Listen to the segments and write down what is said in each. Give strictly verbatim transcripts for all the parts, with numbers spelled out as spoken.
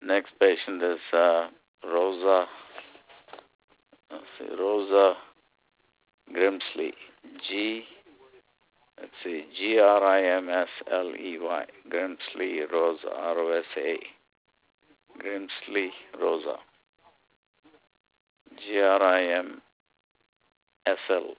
Next patient is uh, Rosa, let's see, Rosa Grimsley. G, let's see, G R I M S L E Y. Grimsley Rosa, R O S A. Grimsley Rosa. G R I M S L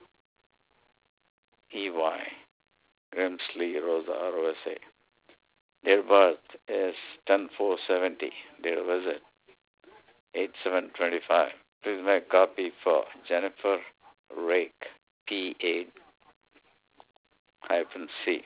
E Y. Grimsley Rosa, R O S A. Date of birth is ten four seventy. Date of visit eight seven twenty-five. Please make copy for Jennifer Rake, P A hyphen C.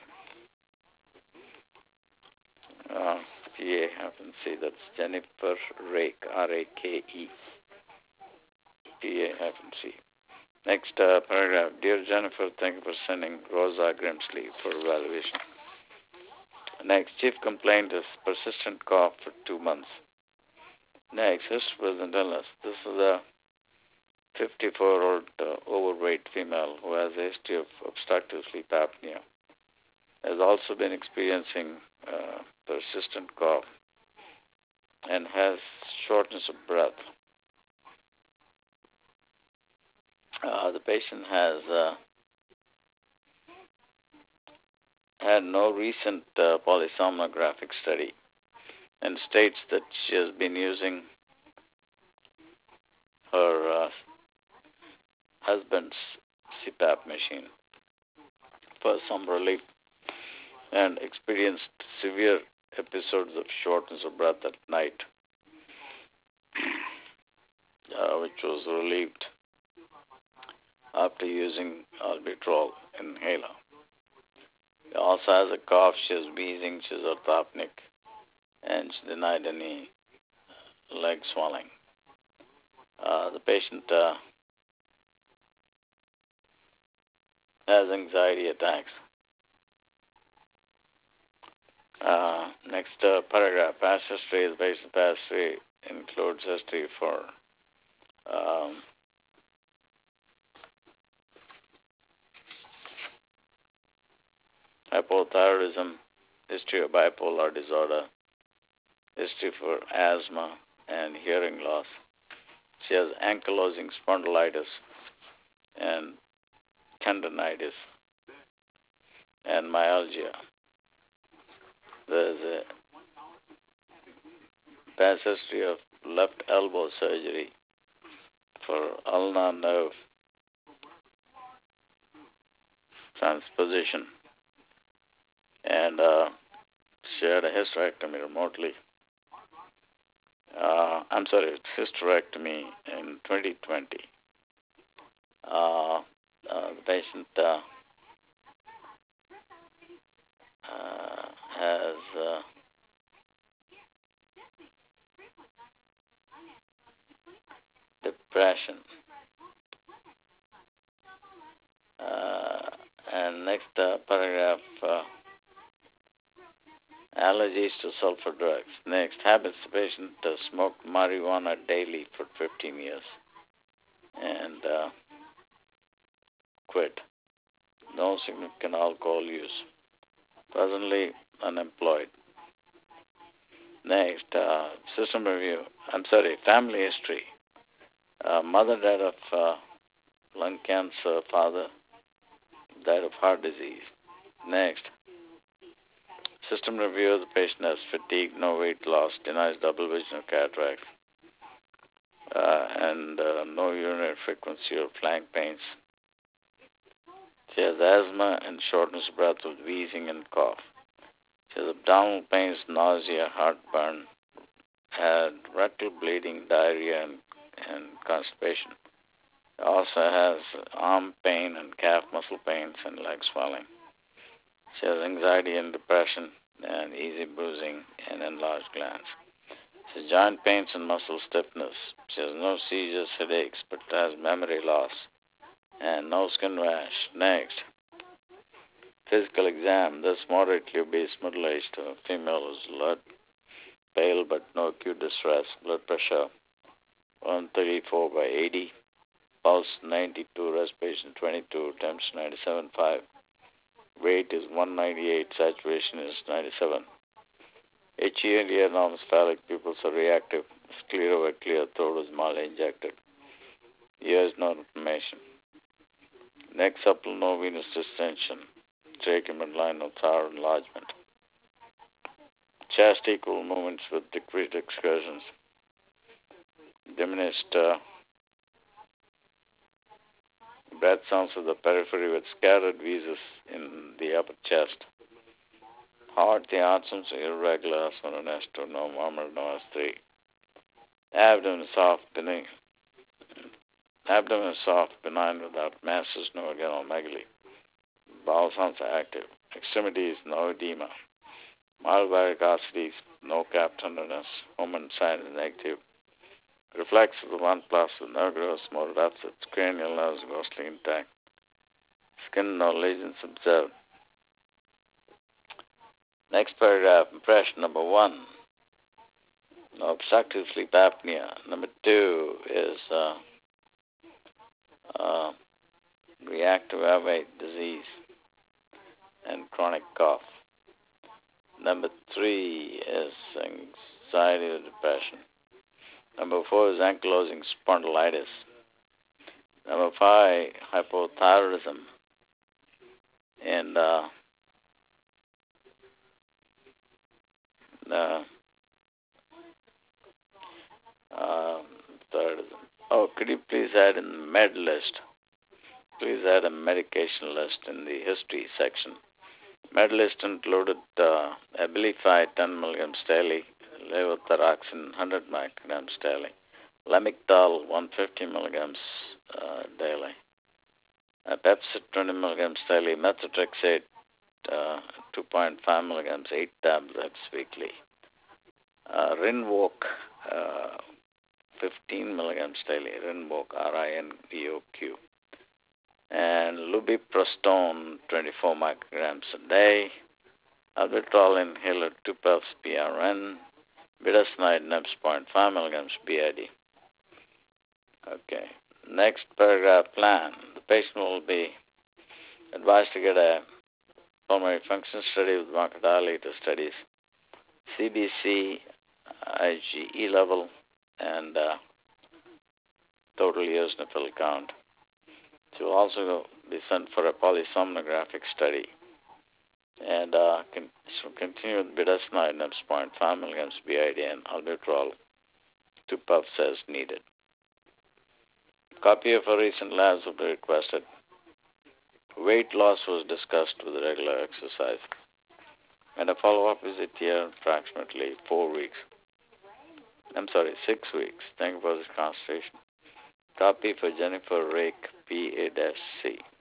Uh, P A hyphen C. That's Jennifer Rake, R A K E. P A hyphen C. Next uh, paragraph. Dear Jennifer, thank you for sending Rosa Grimsley for evaluation. Next, chief complaint is persistent cough for two months. Next, history present illness. This is a fifty-four-year-old uh, overweight female who has a history of obstructive sleep apnea. Has also been experiencing uh, persistent cough and has shortness of breath. Uh, the patient has uh, had no recent uh, polysomnographic study and states that she has been using her uh, husband's C PAP machine for some relief and experienced severe episodes of shortness of breath at night, uh, which was relieved after using albuterol inhaler. She also has a cough, she is wheezing, she is orthopnic, and she denied any leg swelling. Uh, the patient uh, has anxiety attacks. Uh, next uh, paragraph, past history. The patient's past history includes history for um, hypothyroidism, history of bipolar disorder, history for asthma and hearing loss. She has ankylosing spondylitis and tendinitis and myalgia. There's a past history of left elbow surgery for ulnar nerve transposition, and uh, she had a hysterectomy remotely. Uh, I'm sorry, hysterectomy in twenty twenty. Uh, uh, the patient uh, uh, has uh, depression. Uh, and next uh, paragraph, uh, allergies to sulfur drugs. Next, habits. The patient uh, smoked marijuana daily for fifteen years and uh, quit. No significant alcohol use. Presently unemployed. Next, uh, system review. I'm sorry, family history. Uh, mother died of uh, lung cancer. Father died of heart disease. Next, system review. The patient has fatigue, no weight loss, denies double vision or cataract, uh, and uh, no urinary frequency or flank pains. She has asthma and shortness of breath with wheezing and cough. She has abdominal pains, nausea, heartburn, had rectal bleeding, diarrhea, and, and constipation. Also has arm pain and calf muscle pains and leg swelling. She has anxiety and depression and easy bruising and enlarged glands. She has joint pains and muscle stiffness. She has no seizures, headaches, but has memory loss and no skin rash. Next, physical exam. This moderately obese middle-aged female is alert, pale but no acute distress. Blood pressure one thirty-four by eighty, pulse ninety-two, respiration twenty-two, temperature ninety-seven point five. Weight is one ninety-eight, saturation is ninety-seven. H E L enormous phallic pupils are reactive. Sclero clear throat is mildly injected. Ears no inflammation. Neck supple, no venous distension. Tracheum line, no thyroid enlargement. Chest equal movements with decreased excursions. Diminished uh, breath sounds of the periphery with scattered wheezes in the upper chest. Heart, the heart sounds irregular, S one and S two, no murmur, no S three. Abdomen soft, benign. Abdomen is soft, benign, without masses, no adenomegaly. Bowel sounds active. Extremities, no edema. Mild varicosities, no cap tenderness. Woman sign is negative. Reflex of the one plus with nerve growth, motor deficits. Cranial nerves ghostly intact. Skin, no lesions observed. Next paragraph, impression number one. No obstructive sleep apnea. Number two is uh, uh, reactive airway disease and chronic cough. Number three is anxiety or depression. Number four is ankylosing spondylitis. Number five, hypothyroidism. And uh, uh, uh, third is, oh, could you please add in the med list? Please add a medication list in the history section. Med list included uh, Abilify ten milligrams daily, levothyroxine one hundred micrograms daily, Lamictal one hundred fifty milligrams uh, daily, uh, Pepsid twenty milligrams daily, methotrexate uh, two point five milligrams, eight tablets weekly, uh, Rinvoq uh, fifteen milligrams daily, Rinvoq, R I N V O Q, and lubiprostone twenty-four micrograms a day, albuterol inhaler two puffs P R N, budesonide N E B S zero point five milligrams B I D. Okay. Next paragraph plan. The patient will be advised to get a pulmonary function study with bronchodilator studies, C B C, I G E level, and uh, total eosinophil count. She will also be sent for a polysomnographic study. And uh, can, she will continue with budesonide N E B S zero point five milligrams B I D and albuterol two puffs as needed. Copy of her recent labs will be requested. Weight loss was discussed with regular exercise. And a follow-up visit here in approximately four weeks. I'm sorry, six weeks. Thank you for this consultation. Copy for Jennifer Rake, P A C.